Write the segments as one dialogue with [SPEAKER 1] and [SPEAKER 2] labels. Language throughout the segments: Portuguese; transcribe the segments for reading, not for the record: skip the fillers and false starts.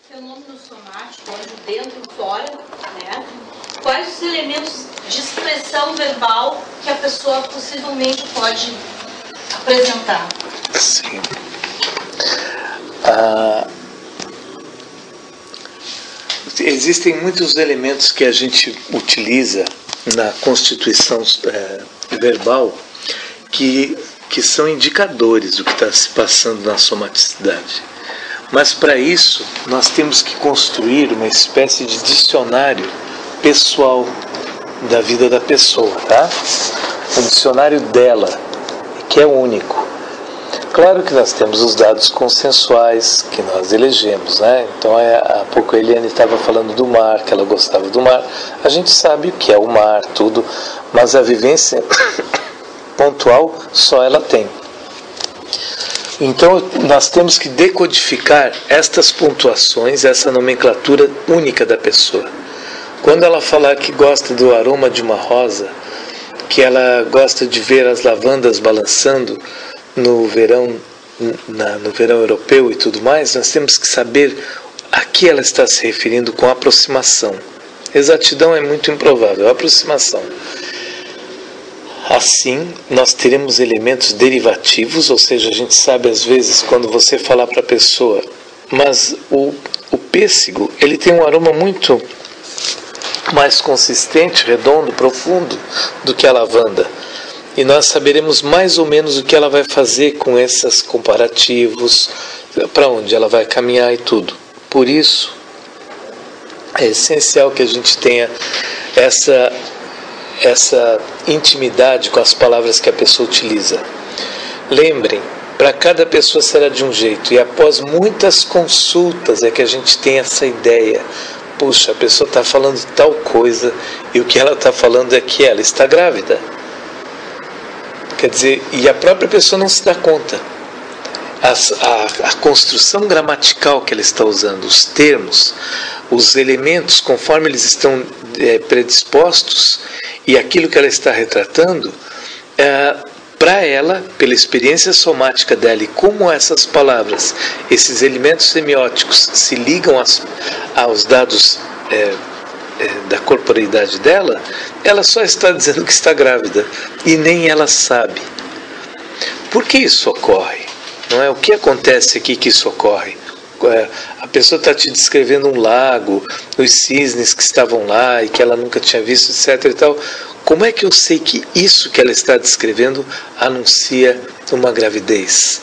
[SPEAKER 1] fenômeno somático, onde dentro e fora, né? Quais os elementos de expressão verbal que a pessoa possivelmente pode apresentar?
[SPEAKER 2] Sim. Existem muitos elementos que a gente utiliza na constituição verbal que são indicadores do que está se passando na somaticidade. Mas para isso nós temos que construir uma espécie de dicionário pessoal da vida da pessoa, tá? Um dicionário dela, que é único. Claro que nós temos os dados consensuais que nós elegemos, né? Então, há pouco a Eliane estava falando do mar, que ela gostava do mar. A gente sabe o que é o mar, tudo, mas a vivência pontual só ela tem. Então, nós temos que decodificar estas pontuações, essa nomenclatura única da pessoa. Quando ela falar que gosta do aroma de uma rosa, que ela gosta de ver as lavandas balançando no verão europeu e tudo mais, nós temos que saber a que ela está se referindo com aproximação. Exatidão é muito improvável, aproximação. Assim, nós teremos elementos derivativos, ou seja, a gente sabe às vezes quando você falar para a pessoa, mas o pêssego, ele tem um aroma muito mais consistente, redondo, profundo do que a lavanda. E nós saberemos mais ou menos o que ela vai fazer com esses comparativos, para onde ela vai caminhar e tudo. Por isso, é essencial que a gente tenha essa intimidade com as palavras que a pessoa utiliza. Lembrem, para cada pessoa será de um jeito, e após muitas consultas é que a gente tem essa ideia. Puxa, a pessoa está falando tal coisa, e o que ela está falando é que ela está grávida. Quer dizer, e a própria pessoa não se dá conta. A construção gramatical que ela está usando, os termos, os elementos, conforme eles estão predispostos, e aquilo que ela está retratando, para ela, pela experiência somática dela, e como essas palavras, esses elementos semióticos se ligam aos dados da corporeidade dela, ela só está dizendo que está grávida e nem ela sabe. Por que isso ocorre? Não é? O que acontece aqui que isso ocorre? A pessoa está te descrevendo um lago, os cisnes que estavam lá e que ela nunca tinha visto, etc. e tal. Como é que eu sei que isso que ela está descrevendo anuncia uma gravidez?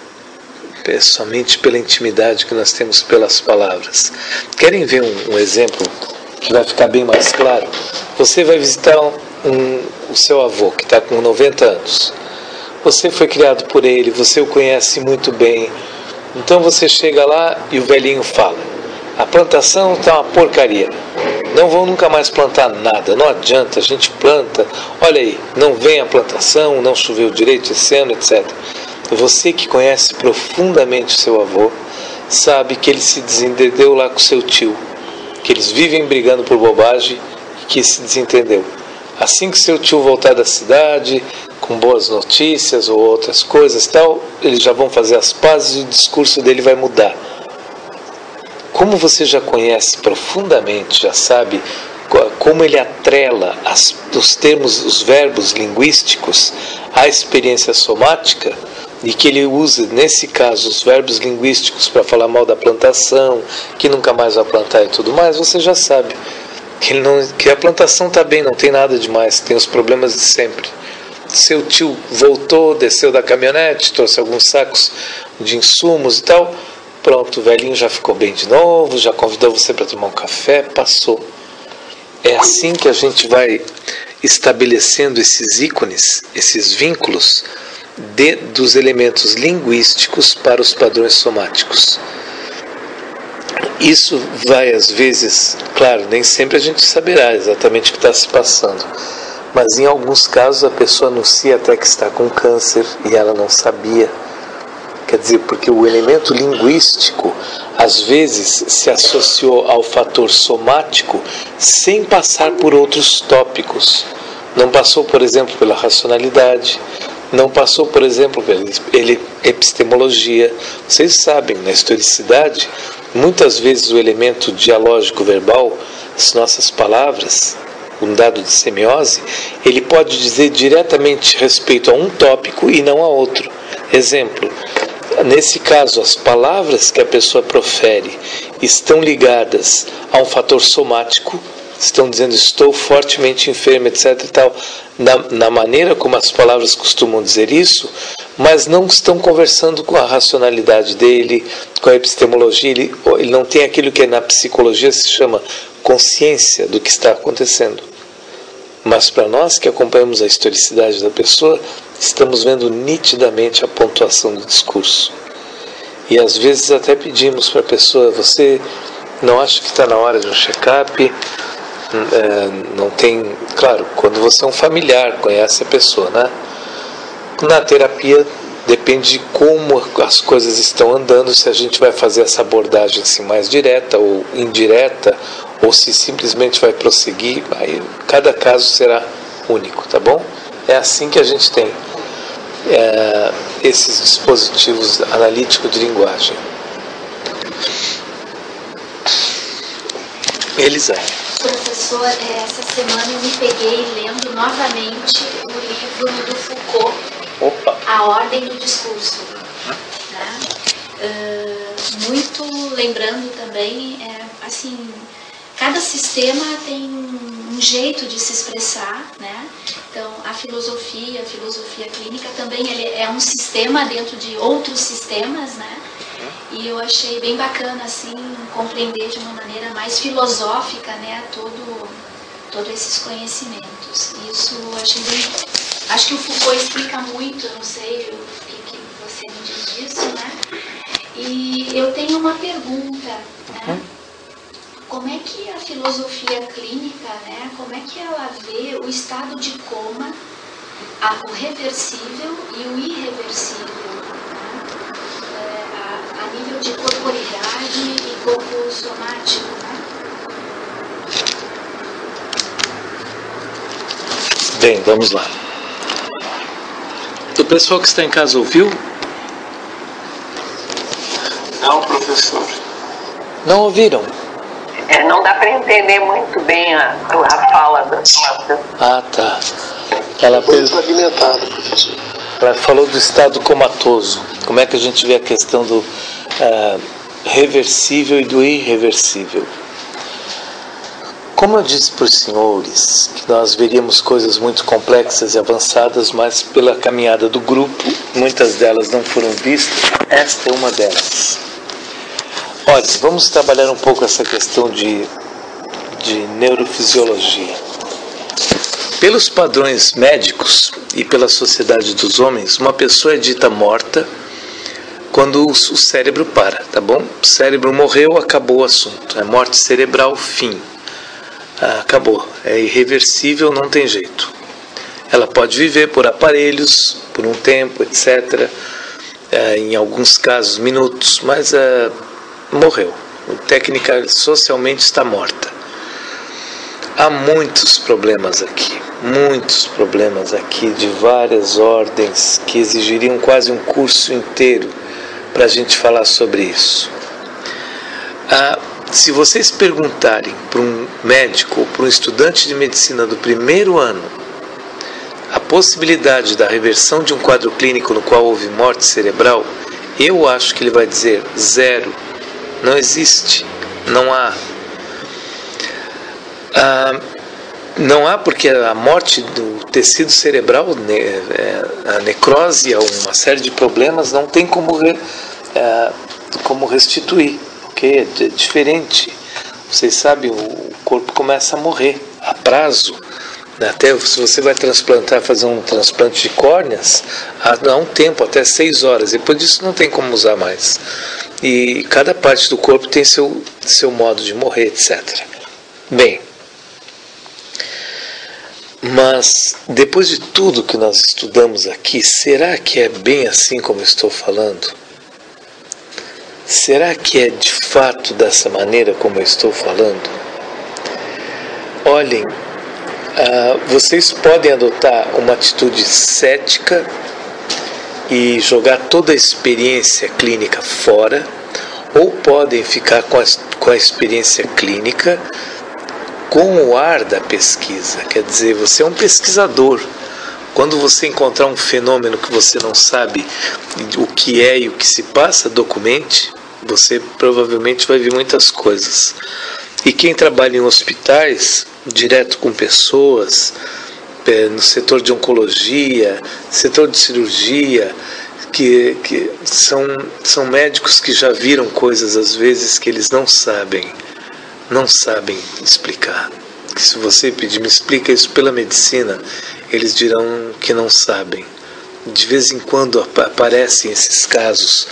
[SPEAKER 2] É somente pela intimidade que nós temos pelas palavras. Querem ver um exemplo que vai ficar bem mais claro? Você vai visitar o seu avô, que está com 90 anos. Você foi criado por ele, você o conhece muito bem. Então você chega lá e o velhinho fala: a plantação está uma porcaria, não vão nunca mais plantar nada, não adianta, a gente planta, olha aí, não vem a plantação, não choveu direito esse ano, etc. Você que conhece profundamente o seu avô, sabe que ele se desentendeu lá com seu tio, que eles vivem brigando por bobagem e que se desentendeu. Assim que seu tio voltar da cidade, com boas notícias ou outras coisas tal, eles já vão fazer as pazes e o discurso dele vai mudar. Como você já conhece profundamente, já sabe como ele atrela os termos, os verbos linguísticos à experiência somática, e que ele usa, nesse caso, os verbos linguísticos para falar mal da plantação, que nunca mais vai plantar e tudo mais, você já sabe que a plantação está bem, não tem nada demais, tem os problemas de sempre. Seu tio voltou, desceu da caminhonete, trouxe alguns sacos de insumos e tal, pronto, o velhinho já ficou bem de novo, já convidou você para tomar um café, passou. É assim que a gente vai estabelecendo esses ícones, esses vínculos dos elementos linguísticos para os padrões somáticos. Isso vai, às vezes, claro, nem sempre a gente saberá exatamente o que está se passando, mas em alguns casos a pessoa anuncia até que está com câncer e ela não sabia. Quer dizer, porque o elemento linguístico às vezes se associou ao fator somático sem passar por outros tópicos. Não passou, por exemplo, pela racionalidade, não passou, por exemplo, pela epistemologia. Vocês sabem, na historicidade, muitas vezes o elemento dialógico verbal, as nossas palavras, um dado de semiose, ele pode dizer diretamente respeito a um tópico e não a outro. Exemplo, nesse caso, as palavras que a pessoa profere estão ligadas a um fator somático, estão dizendo estou fortemente enfermo, etc. e tal, na maneira como as palavras costumam dizer isso, mas não estão conversando com a racionalidade dele, com a epistemologia. Ele não tem aquilo que na psicologia se chama consciência do que está acontecendo. Mas para nós que acompanhamos a historicidade da pessoa, estamos vendo nitidamente a pontuação do discurso. E às vezes até pedimos para a pessoa, você não acha que está na hora de um check-up? Não tem... Claro, quando você é um familiar, conhece a pessoa, né? Na terapia depende de como as coisas estão andando, se a gente vai fazer essa abordagem assim, mais direta ou indireta, ou se simplesmente vai prosseguir. Aí cada caso será único, tá bom? É assim que a gente tem esses dispositivos analíticos de linguagem. Elisa.
[SPEAKER 3] Professor, essa semana eu me peguei lendo novamente o livro do Foucault, A Ordem do Discurso. Né? Muito lembrando também, assim, cada sistema tem um jeito de se expressar, né? Então, a filosofia clínica também é um sistema dentro de outros sistemas, né? E eu achei bem bacana, assim, compreender de uma maneira mais filosófica, né, todos esses conhecimentos. Isso eu achei bem... Acho que o Foucault explica muito, eu não sei o que você me diz disso, né? E eu tenho uma pergunta, né? Como é que a filosofia clínica, né, como é que ela vê o estado de coma, o reversível e o irreversível? A nível de corporidade e corpo somático, né?
[SPEAKER 2] Bem, vamos lá. O pessoal que está em casa ouviu?
[SPEAKER 4] Não, professor.
[SPEAKER 2] Não ouviram?
[SPEAKER 5] Não dá para entender muito bem a fala da Marta.
[SPEAKER 2] Ah, tá.
[SPEAKER 4] Foi fragmentado, professor.
[SPEAKER 2] Ela falou do estado comatoso. Como é que a gente vê a questão do reversível e do irreversível? Como eu disse para os senhores, que nós veríamos coisas muito complexas e avançadas, mas pela caminhada do grupo, muitas delas não foram vistas. Esta é uma delas. Olha, vamos trabalhar um pouco essa questão de neurofisiologia. Pelos padrões médicos e pela sociedade dos homens, uma pessoa é dita morta quando o cérebro para, tá bom? O cérebro morreu, acabou o assunto. É morte cerebral, fim. Acabou. É irreversível, não tem jeito. Ela pode viver por aparelhos, por um tempo, etc. Em alguns casos, minutos, mas morreu. Técnica socialmente está morta. Há muitos problemas aqui de várias ordens que exigiriam quase um curso inteiro para a gente falar sobre isso. Se vocês perguntarem para um médico ou para um estudante de medicina do primeiro ano a possibilidade da reversão de um quadro clínico no qual houve morte cerebral, eu acho que ele vai dizer 0. Não existe, não há. Não há, porque a morte do tecido cerebral, a necrose, uma série de problemas, não tem como restituir, ok? É diferente. Vocês sabem, o corpo começa a morrer a prazo. Até se você vai fazer um transplante de córneas, há um tempo, até 6 horas. Depois disso não tem como usar mais. E cada parte do corpo tem seu modo de morrer, etc. Bem, mas depois de tudo que nós estudamos aqui, será que é bem assim como eu estou falando? Será que é de fato dessa maneira como eu estou falando? Olhem, vocês podem adotar uma atitude cética e jogar toda a experiência clínica fora, ou podem ficar com a experiência clínica com o ar da pesquisa. Quer dizer, você é um pesquisador. Quando você encontrar um fenômeno que você não sabe o que é e o que se passa, documente, você provavelmente vai ver muitas coisas. E quem trabalha em hospitais, direto com pessoas, no setor de oncologia, setor de cirurgia, que são médicos que já viram coisas às vezes que eles não sabem explicar. Que se você pedir, me explica isso pela medicina, eles dirão que não sabem. De vez em quando aparecem esses casos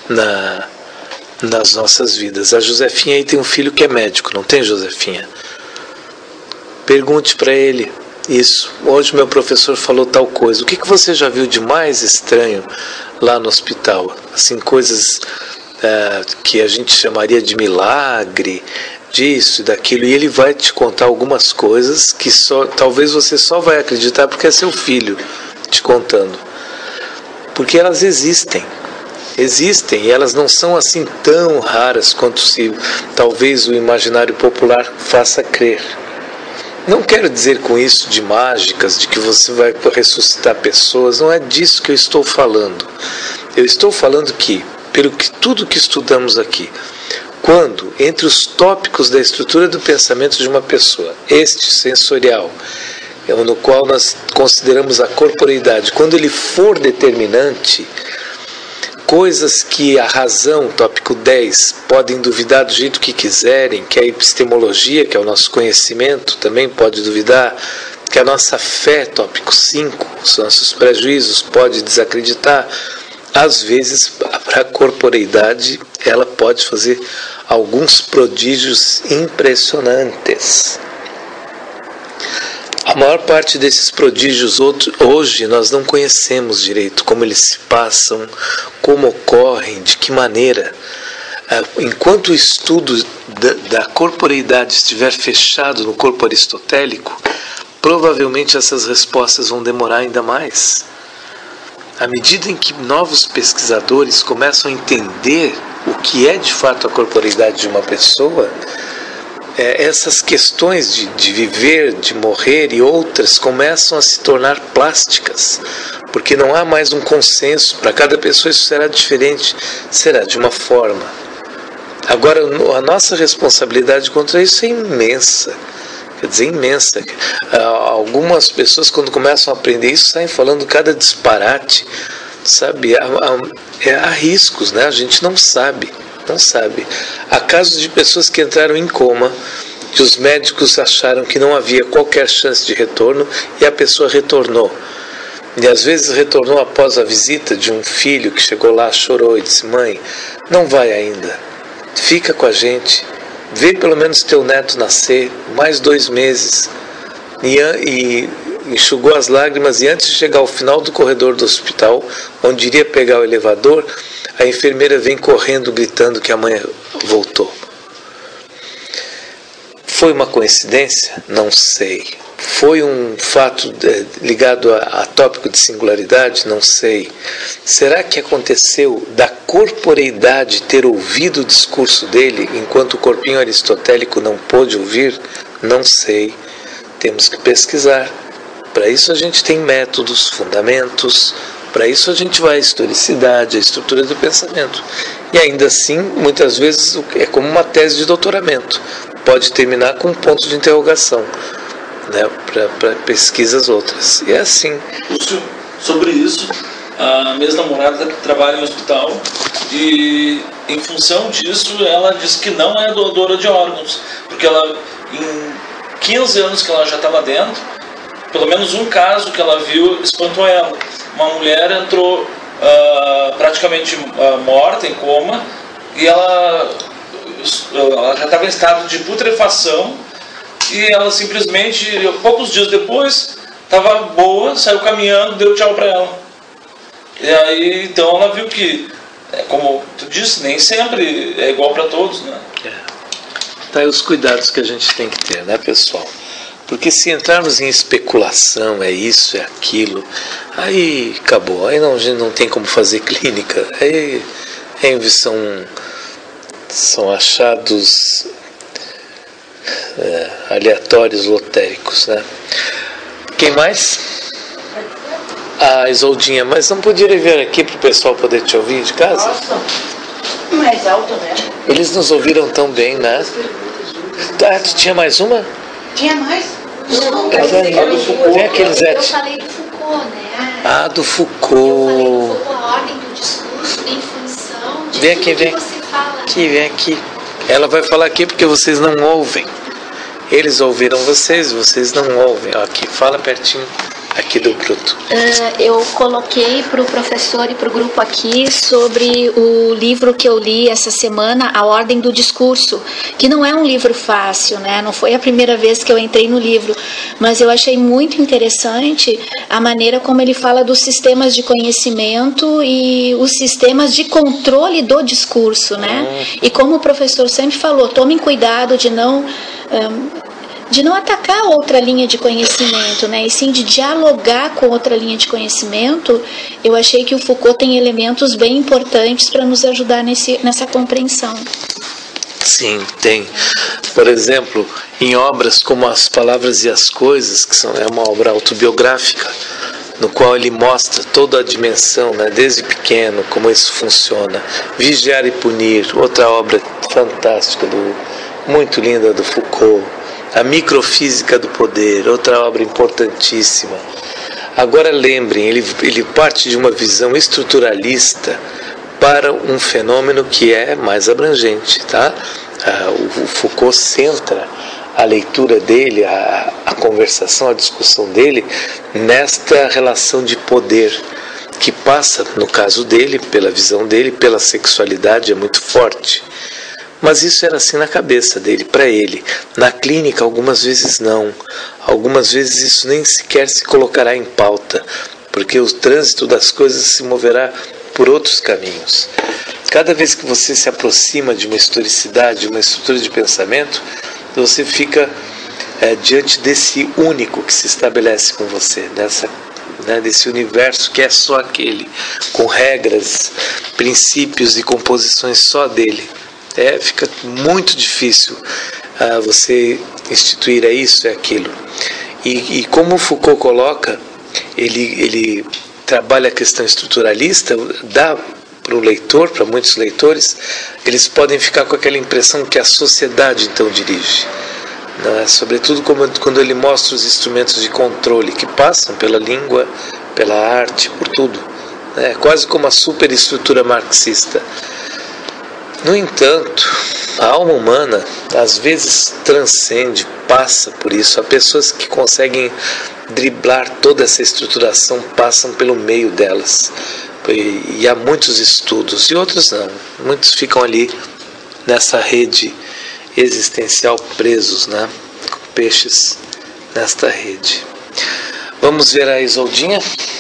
[SPEAKER 2] nas nossas vidas. A Josefinha aí tem um filho que é médico, não tem, Josefinha? Pergunte para ele isso. Hoje meu professor falou tal coisa. O que você já viu de mais estranho lá no hospital? Assim, coisas que a gente chamaria de milagre, disso e daquilo. E ele vai te contar algumas coisas que talvez você só vai acreditar porque é seu filho te contando. Porque elas existem e elas não são assim tão raras quanto se talvez o imaginário popular faça crer. Não quero dizer com isso de mágicas, de que você vai ressuscitar pessoas, não é disso que eu estou falando. Eu estou falando que, tudo que estudamos aqui, quando, entre os tópicos da estrutura do pensamento de uma pessoa, este sensorial, no qual nós consideramos a corporeidade, quando ele for determinante, coisas que a razão, tópico 10, podem duvidar do jeito que quiserem, que a epistemologia, que é o nosso conhecimento, também pode duvidar, que a nossa fé, tópico 5, os nossos prejuízos, pode desacreditar. Às vezes, a corporeidade, ela pode fazer alguns prodígios impressionantes. A maior parte desses prodígios hoje nós não conhecemos direito como eles se passam, como ocorrem, de que maneira. Enquanto o estudo da corporeidade estiver fechado no corpo aristotélico, provavelmente essas respostas vão demorar ainda mais. À medida em que novos pesquisadores começam a entender o que é de fato a corporeidade de uma pessoa, essas questões de viver, de morrer e outras começam a se tornar plásticas, porque não há mais um consenso. Para cada pessoa isso será diferente, será de uma forma. Agora, a nossa responsabilidade contra isso é imensa, quer dizer, imensa. Algumas pessoas, quando começam a aprender isso, saem falando cada disparate, sabe? Há riscos, né? A gente não sabe. Há casos de pessoas que entraram em coma, que os médicos acharam que não havia qualquer chance de retorno e a pessoa retornou. E às vezes retornou após a visita de um filho que chegou lá, chorou e disse: mãe, não vai ainda, fica com a gente, vê pelo menos teu neto nascer, mais 2 meses. E enxugou as lágrimas, e antes de chegar ao final do corredor do hospital, onde iria pegar o elevador, a enfermeira vem correndo, gritando que a mãe voltou. Foi uma coincidência? Não sei. Foi um fato ligado a tópico de singularidade? Não sei. Será que aconteceu da corporeidade ter ouvido o discurso dele, enquanto o corpinho aristotélico não pôde ouvir? Não sei. Temos que pesquisar. Para isso a gente tem métodos, fundamentos. Para isso a gente vai à historicidade, à estrutura do pensamento. E ainda assim, muitas vezes, é como uma tese de doutoramento. Pode terminar com um ponto de interrogação, né, para pesquisas outras. E é assim.
[SPEAKER 6] Sobre isso, a minha namorada trabalha em hospital e, em função disso, ela diz que não é doadora de órgãos. Porque ela, em 15 anos que ela já está lá dentro, pelo menos um caso que ela viu espantou ela. Uma mulher entrou praticamente morta, em coma, e ela já estava em estado de putrefação, e ela simplesmente, poucos dias depois, estava boa, saiu caminhando, deu tchau para ela. E aí, então, ela viu que, como tu disse, nem sempre é igual para todos, né?
[SPEAKER 2] Tá aí os cuidados que a gente tem que ter, né, pessoal? Porque se entrarmos em especulação, é isso, é aquilo, aí acabou, aí não tem como fazer clínica, aí são São achados aleatórios, lotéricos, né? Quem mais? A Isoldinha, mas não podia vir aqui para o pessoal poder te ouvir de casa?
[SPEAKER 7] Nossa, mais alto, né?
[SPEAKER 2] Eles nos ouviram tão bem, né? Ah, tu tinha mais uma?
[SPEAKER 7] Tinha mais?
[SPEAKER 3] Não,
[SPEAKER 2] Vem aquele Zé.
[SPEAKER 3] eu falei do Foucault, né?
[SPEAKER 2] Ah, do
[SPEAKER 3] Eu falei do
[SPEAKER 2] Foucault.
[SPEAKER 3] Foucault, a ordem do discurso em função de
[SPEAKER 2] Vem
[SPEAKER 3] tudo
[SPEAKER 2] aqui,
[SPEAKER 3] que
[SPEAKER 2] vem.
[SPEAKER 3] você fala.
[SPEAKER 2] Aqui, vem aqui. Ela vai falar aqui porque vocês não ouvem. Eles ouviram vocês não ouvem. Ó, aqui, fala pertinho aqui do Bruto.
[SPEAKER 3] Eu coloquei para o professor e para o grupo aqui sobre o livro que eu li essa semana, A Ordem do Discurso, que não é um livro fácil, né? Não foi a primeira vez que eu entrei no livro, mas eu achei muito interessante a maneira como ele fala dos sistemas de conhecimento e os sistemas de controle do discurso, né? E como o professor sempre falou, tomem cuidado de não atacar outra linha de conhecimento, né? E sim de dialogar com outra linha de conhecimento. Eu achei que o Foucault tem elementos bem importantes para nos ajudar nessa compreensão.
[SPEAKER 2] Sim, tem. Por exemplo, em obras como As Palavras e as Coisas, que é uma obra autobiográfica, no qual ele mostra toda a dimensão, né, desde pequeno, como isso funciona. Vigiar e Punir, outra obra fantástica, muito linda do Foucault. A Microfísica do Poder, outra obra importantíssima. Agora lembrem, ele parte de uma visão estruturalista para um fenômeno que é mais abrangente, tá? O Foucault centra a leitura dele, a conversação, a discussão dele nesta relação de poder que passa, no caso dele, pela visão dele, pela sexualidade, é muito forte. Mas isso era assim na cabeça dele, para ele. Na clínica, algumas vezes não. Algumas vezes isso nem sequer se colocará em pauta, porque o trânsito das coisas se moverá por outros caminhos. Cada vez que você se aproxima de uma historicidade, uma estrutura de pensamento, você fica diante desse único que se estabelece com você, desse universo que é só aquele, com regras, princípios e composições só dele. Fica muito difícil você instituir isso e aquilo. E como Foucault coloca, ele trabalha a questão estruturalista, dá para o leitor, para muitos leitores, eles podem ficar com aquela impressão que a sociedade então dirige. Sobretudo quando ele mostra os instrumentos de controle que passam pela língua, pela arte, por tudo. Quase como a superestrutura marxista. No entanto, a alma humana às vezes transcende, passa por isso. Há pessoas que conseguem driblar toda essa estruturação, passam pelo meio delas. E há muitos estudos, e outros não. Muitos ficam ali nessa rede existencial presos, né? Peixes nesta rede. Vamos ver a Isoldinha?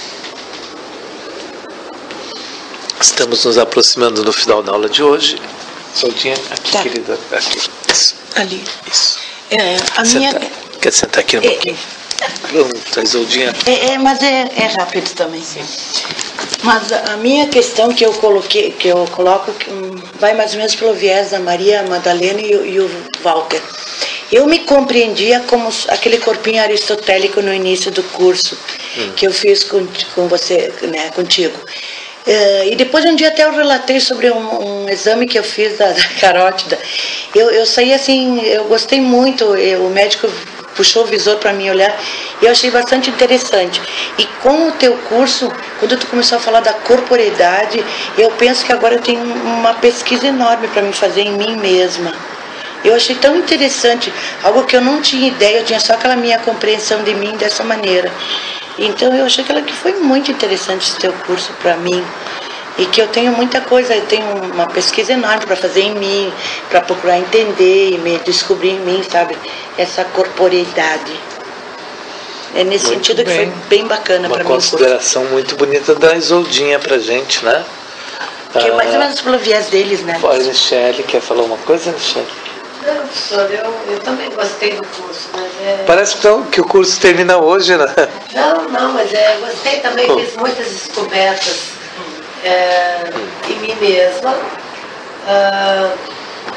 [SPEAKER 2] Estamos nos aproximando do final da aula de hoje. Isoldinha, aqui, tá. Querida, aqui. Isso.
[SPEAKER 7] Ali.
[SPEAKER 2] Isso.
[SPEAKER 7] Quer
[SPEAKER 2] sentar aqui um pouquinho? Pronto, a Isoldinha.
[SPEAKER 7] Mas é rápido também. Sim. Mas a minha questão que eu coloco, vai mais ou menos pelo viés da Maria Madalena e o Walter. Eu me compreendia como aquele corpinho aristotélico no início do curso que eu fiz com você, né, contigo. E depois um dia até eu relatei sobre um exame que eu fiz da carótida. Eu saí assim, eu gostei muito, o médico puxou o visor para mim olhar e eu achei bastante interessante. E com o teu curso, quando tu começou a falar da corporeidade, eu penso que agora eu tenho uma pesquisa enorme para me fazer em mim mesma. Eu achei tão interessante, algo que eu não tinha ideia, eu tinha só aquela minha compreensão de mim dessa maneira. Então eu achei que foi muito interessante esse teu curso para mim. E que eu tenho muita coisa, eu tenho uma pesquisa enorme para fazer em mim, para procurar entender e me descobrir em mim, sabe? Essa corporeidade. É nesse muito sentido bem. Que foi bem bacana para mim.
[SPEAKER 2] Uma consideração muito bonita da Isoldinha pra gente, né?
[SPEAKER 7] Que é mais ou menos pelo viés deles, né?
[SPEAKER 2] A Michele, quer falar uma coisa, Michele?
[SPEAKER 8] Não, professor, eu também gostei do curso, mas
[SPEAKER 2] Parece que o curso termina hoje, né?
[SPEAKER 8] Não, mas gostei também, fiz muitas descobertas em mim mesma.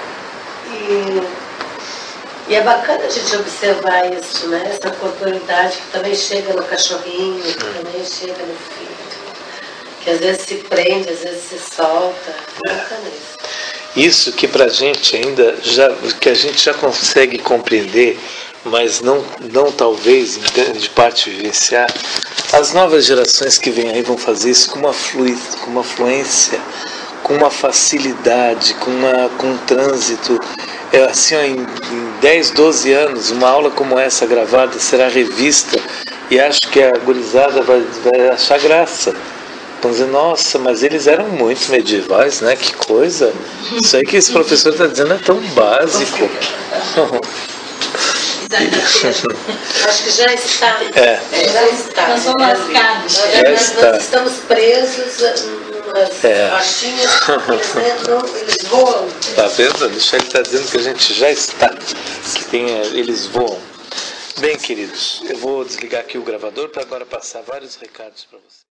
[SPEAKER 8] E é bacana a gente observar isso, né? Essa corporidade que também chega no cachorrinho, que também chega no filho. Que às vezes se prende, às vezes se solta. É bacana isso.
[SPEAKER 2] Isso que pra gente ainda, que a gente já consegue compreender, mas não talvez em grande parte vivenciar, as novas gerações que vêm aí vão fazer isso com uma fluência, com uma facilidade, com um trânsito. Assim, ó, em 10, 12 anos, uma aula como essa gravada será revista e acho que a gurizada vai achar graça. Vão dizer, nossa, mas eles eram muito medievais, né? Que coisa! Isso aí que esse professor está dizendo é tão básico.
[SPEAKER 8] Acho que já está. Já está.
[SPEAKER 1] Nós somos lascados.
[SPEAKER 8] Nós estamos presos nas faixinhas, eles voam.
[SPEAKER 2] Tá vendo? O Michel está dizendo que a gente já está, que eles voam. Bem, queridos, eu vou desligar aqui o gravador para agora passar vários recados para vocês.